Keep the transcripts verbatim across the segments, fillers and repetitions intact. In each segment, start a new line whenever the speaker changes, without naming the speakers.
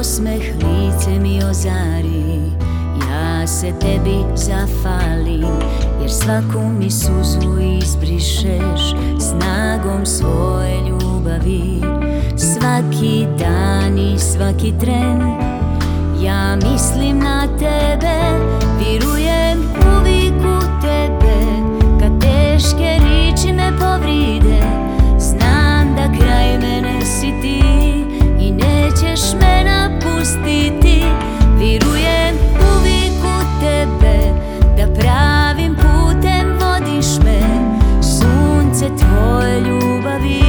osmeh lice mi ozari, ja se tebi zafalim, jer svaku mi suzu izbrišeš snagom svoje ljubavi. Svaki dan i svaki tren ja mislim na tebe, virujem uvijek u tebe. Kad teške riječi me povride, znam da kraj mene si ti i nećeš me napustiti. Virujem uvijek u tebe, da pravim putem vodiš me, sunce tvoje ljubavi.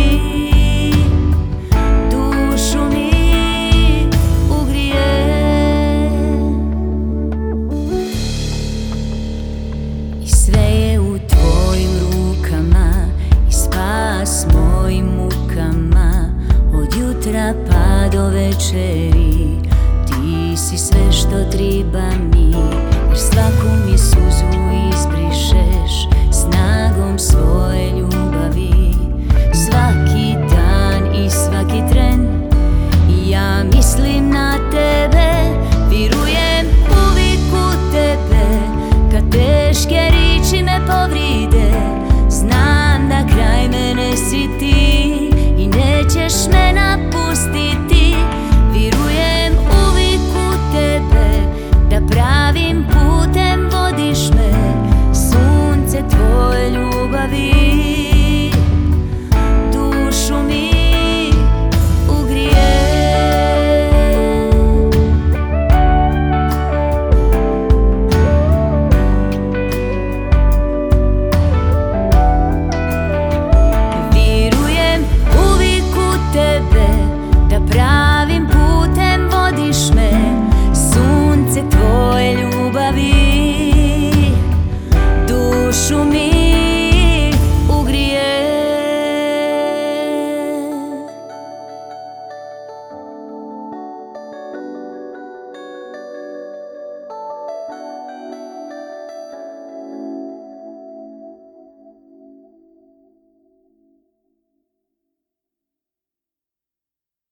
S mojim mukama od jutra pa do večeri, ti si sve što triba mi, jer svaku mi suzu izbrišeš snagom svoje ljubavi.